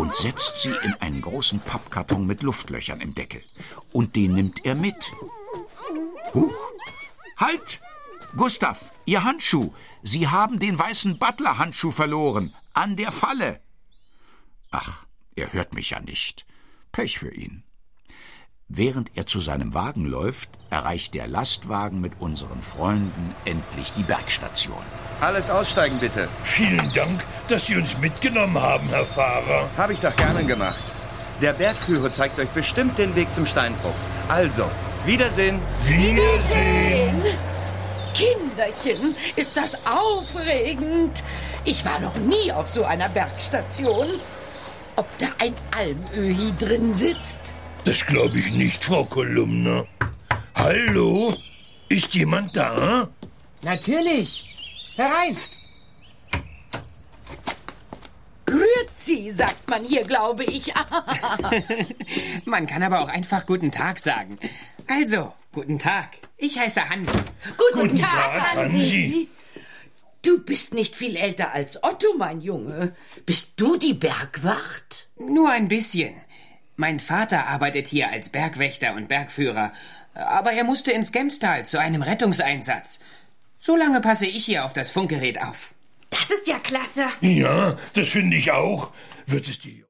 und setzt sie in einen großen Pappkarton mit Luftlöchern im Deckel. Und den nimmt er mit. Huch. Halt! Gustav, Ihr Handschuh. Sie haben den weißen Butler-Handschuh verloren. An der Falle. Ach, er hört mich ja nicht. Pech für ihn. Während er zu seinem Wagen läuft, erreicht der Lastwagen mit unseren Freunden endlich die Bergstation. Alles aussteigen, bitte. Vielen Dank, dass Sie uns mitgenommen haben, Herr Fahrer. Habe ich doch gerne gemacht. Der Bergführer zeigt euch bestimmt den Weg zum Steinbruch. Also, Wiedersehen. Wiedersehen. Kinderchen, ist das aufregend. Ich war noch nie auf so einer Bergstation. Ob da ein Almöhi drin sitzt? Das glaube ich nicht, Frau Kolumna. Hallo? Ist jemand da? Natürlich. Herein. Grüezi, sagt man hier, glaube ich. Man kann aber auch einfach guten Tag sagen. Also, guten Tag. Ich heiße Hansi. Guten Tag, Hansi. Du bist nicht viel älter als Otto, mein Junge. Bist du die Bergwacht? Nur ein bisschen. Mein Vater arbeitet hier als Bergwächter und Bergführer. Aber er musste ins Gemstal zu einem Rettungseinsatz. So lange passe ich hier auf das Funkgerät auf. Das ist ja klasse. Ja, das finde ich auch. Wird es die